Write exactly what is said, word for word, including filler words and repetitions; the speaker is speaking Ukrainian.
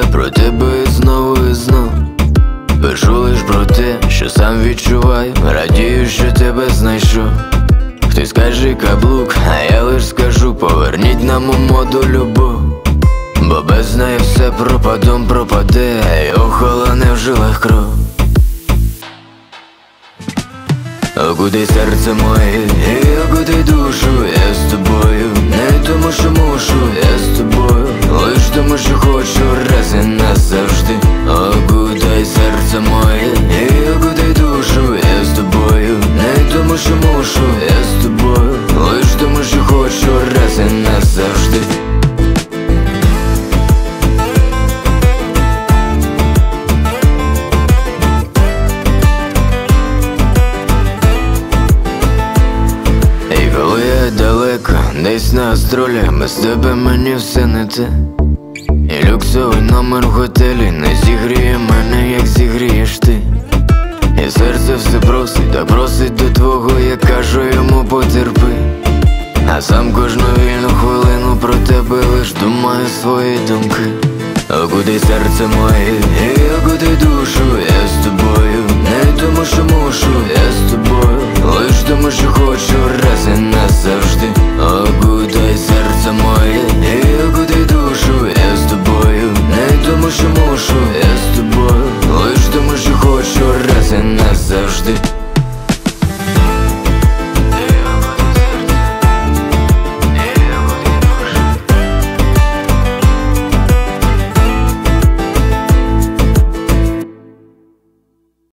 про тебе і знову і знов. Пишу лиш про те, що сам відчуваю, радію, що тебе знайшов. Хтось скаже каблук, а я лиш скажу: поверніть нам у моду любов. Бо без неї все пропадом пропаде, й охолоне в жилах кров. Окутай серце моє, і окутай душу, я з тобою, не тому що мушу, я з тобою, лиш тому що хочу раз і назавжди. Окутай серце моє, і окутай душу, я з тобою, не тому що мушу, я з тобою, лиш тому що хочу раз і назавжди. Далеко, десь на гастролях, без тебе мені все не те. І люксовий номер в готелі не зігріє мене, як зігрієш ти. І серце все просить, так просить до твого, я кажу йому: потерпи. А сам кожну вільну хвилину про тебе лиш думаю свої думки. Окутай серце моє, і окутай душу, я з тобою, не тому що мушу, я з тобою, лиш тому що хочу раз і назавжди.